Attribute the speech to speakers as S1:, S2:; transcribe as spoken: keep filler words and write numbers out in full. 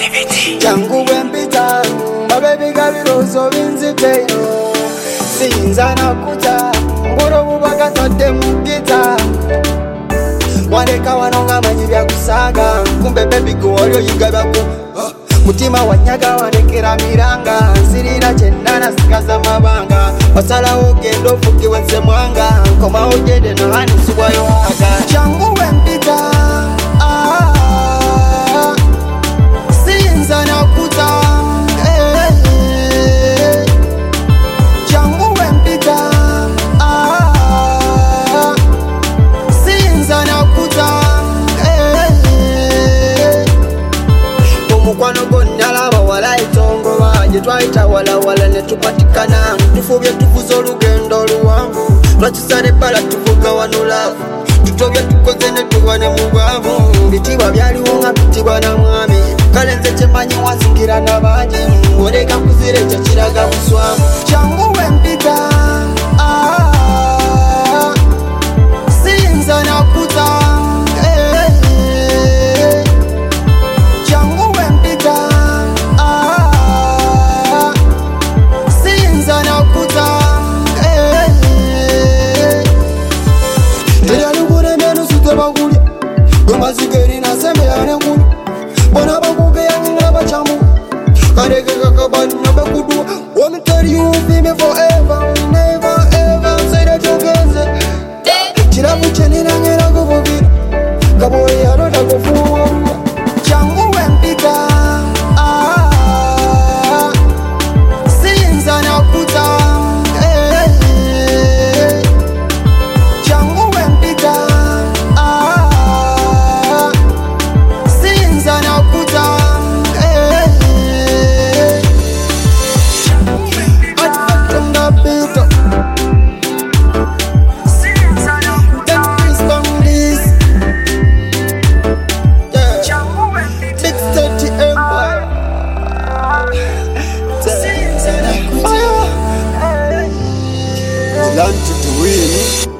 S1: Jangu wempita mabebi gabirozo binziteyo sinza nakuta ngoro bubaka tadde mugita waleka wanonga manyi bya kusaga kumbe baby go olyo yigabako mutima wanyaga walekera miranga nsirira chendana sikaza mabanga wasala ogendo fukiwe nsemwanga koma ojede no hani subwayo aga jangu wempita ah sinza nakuta eh jangu wempita ah sinza nakuta eh omukwano gonnala bawala itongo baje twaita wala wala ne tupatikana tufubye tuvuza olugendo luwanvu twakisale pala tuvuga wanula tutobye tukoze ne tuwane mu bwavu bitibwa byaliwo nga bitibwa na mwami kale nze kyemanyi wasingira n'abangi oleka kuzire ekyo kiraga buswamu jangu wempita ah sinza nakuta eh jangu wempita ah sinza nakuta eh teyalugure menu sitebagulya gwemazigeri nasembeyane nkulu bona bakugeyanira bacamu kareke kakabanya bakudua want me tell you be me forever never ever say that you genze kiravu chenina ngera kuvugira kaboye yaroda kufuwa jangu wempita ah sinza nakuta eh jangu wempita ah sinza nakuta eh atfakta ndapita sinza nakuta respondis six thirty empire sinza nakuta learn to win